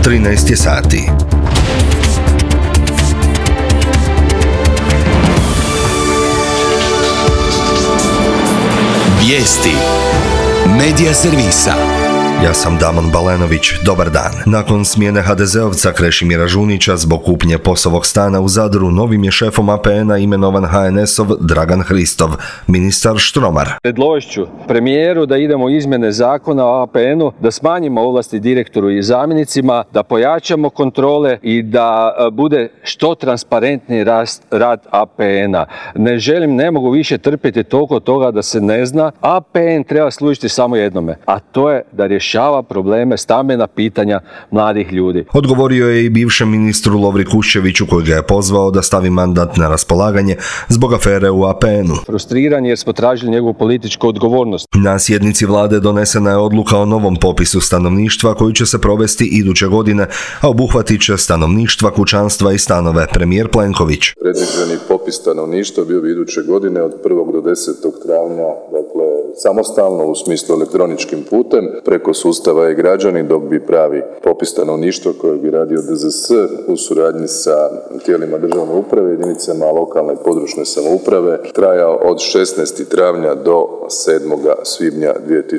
13 je sati. Vijesti Medija servisa. Ja sam Damon Balenović, dobar dan. Nakon smjene HDZ-ovca Krešimira Žunića zbog kupnje POS-ovog stana u Zadru, novim je šefom APN-a imenovan HNS-ov Dragan Hristov, ministar Štromar. Predložit premijeru da idemo u izmjene zakona o APN-u, da smanjimo ovlasti direktoru i zamjenicima, da pojačamo kontrole i da bude što transparentniji rad APN-a. Ne mogu više trpjeti toliko toga da se ne zna. APN treba služiti samo jednome, a to je da rješava probleme, stambena pitanja mladih ljudi. Odgovorio je i bivšem ministru Lovri Kuščeviću, koji ga je pozvao da stavi mandat na raspolaganje zbog afere u APN-u. Frustriran jer smo tražili njegovu političku odgovornost. Na sjednici vlade donesena je odluka o novom popisu stanovništva koji će se provesti iduće godine, a obuhvatit će stanovništva, kućanstva i stanove. Premijer Plenković. Predviđeni popis stanovništva bio bi iduće godine od 1. do 10. travnja, dakle samostalno u smislu elektroničkim putem preko sustava e-građani, dok bi pravi popis stanovništva koji bi radio DZS u suradnji sa tijelima državne uprave, jedinicama lokalne i područne samouprave trajao od 16. travnja do 7. svibnja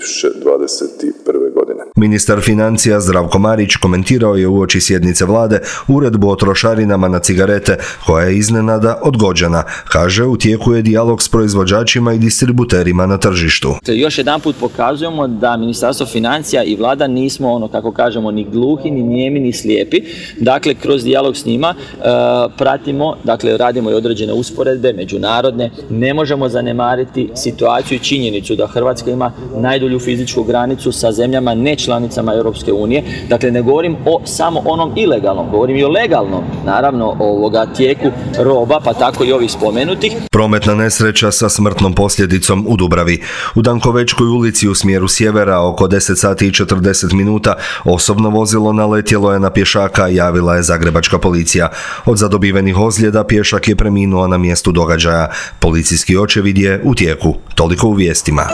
2021. godine. Ministar financija Zdravko Marić komentirao je uoči sjednice vlade uredbu o trošarinama na cigarete koja je iznenada odgođena. Kaže, u tijeku je dijalog s proizvođačima i distributerima na tržištu. Još jedanput pokazujemo da Ministarstvo financija i vlada nismo kako kažemo ni gluhi, ni nijemi, ni slijepi. Dakle, kroz dijalog s njima pratimo, radimo i određene usporedbe međunarodne. Ne možemo zanemariti situaciju i činjenicu da Hrvatska ima najdulju fizičku granicu sa zemljama nečlanicama Europske unije. Dakle, ne govorim o samo onom ilegalnom, govorim i o legalnom, naravno, tijeku roba, pa tako i ovih spomenutih. Prometna nesreća sa smrtnom posljedicom u Dubravi. U Dankovečkoj ulici u smjeru sjevera oko 10 sati i 40 minuta osobno vozilo naletjelo je na pješaka, javila je zagrebačka policija. Od zadobivenih ozljeda pješak je preminuo na mjestu događaja. Policijski očevid je u tijeku. Toliko u vijestima.